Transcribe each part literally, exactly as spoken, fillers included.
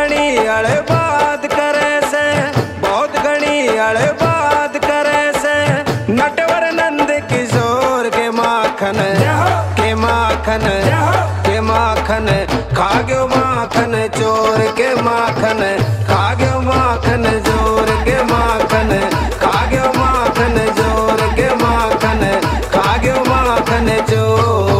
घनी अड़े बात करे से, बहुत घनी अड़े बात करे से। नटवर नंद किशोर के माखन के माखन के माखन खा गयो माखन चोर के माखन खा गयो माखन जोर के माखन खा गयो माखन जोर के माखन खा गयो माखन चोर।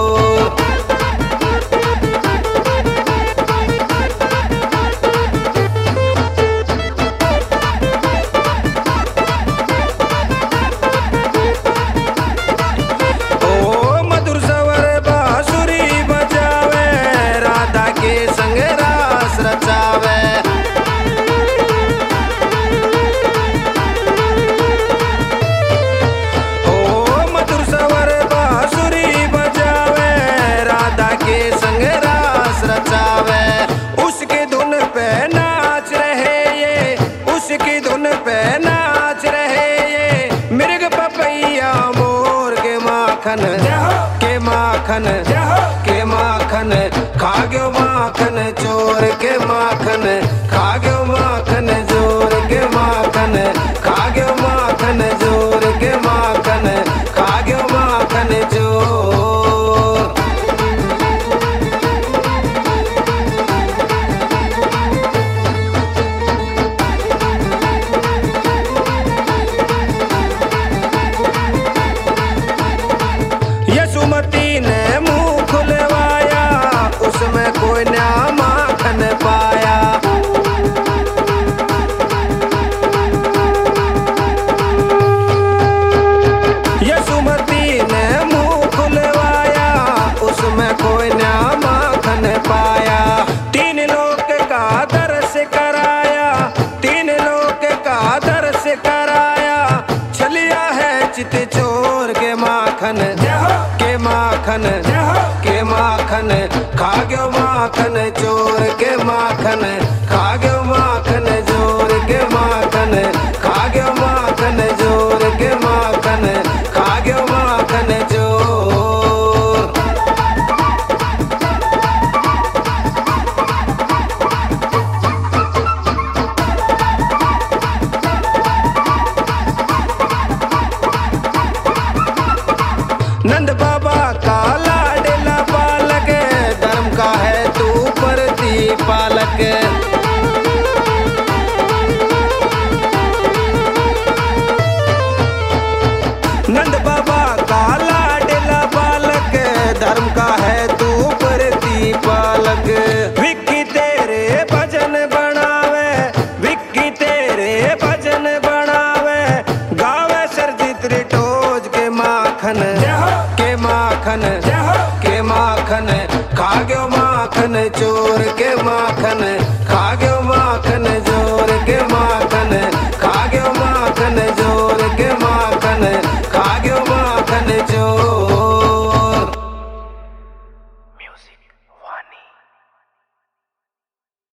उसकी धुन पे नाच रहे ये, उसकी धुन पे नाच रहे ये। मृग पपैया मोर के माखन के माखन के माखन खा गयो माखन चोर के माखन खा गयो माखन जोर के माखन खा गयो माखन जोर के माखन खा गयो माखन जोर। यसुमती ने मुंह खुलवाया उसमें कोई ना माखन पाया। यसुमती ने मुंह खुलवाया उसमें कोई ना माखन पाया। तीन लोक का दर्श कराया, तीन लोक का दर्श कराया। छलिया है चित चोर के माखन के माखन के माखन खा गयो माखन चोर के माखन खा गयो माखन जोर के माखन खा गयो माखन जोर के माखन खा गयो माखन जोर। नंद बाबा का लाडला बालक धर्म का है तू प्रतिपालक। नंद बाबा का लाडला बालक धर्म का है तू प्रतिपालक। विक्की तेरे भजन बनावे, विक्की तेरे भजन बनावे। गावे सरजीत रिटोज के माखन के माखन के माखन खा गयो माखन चोर के माखन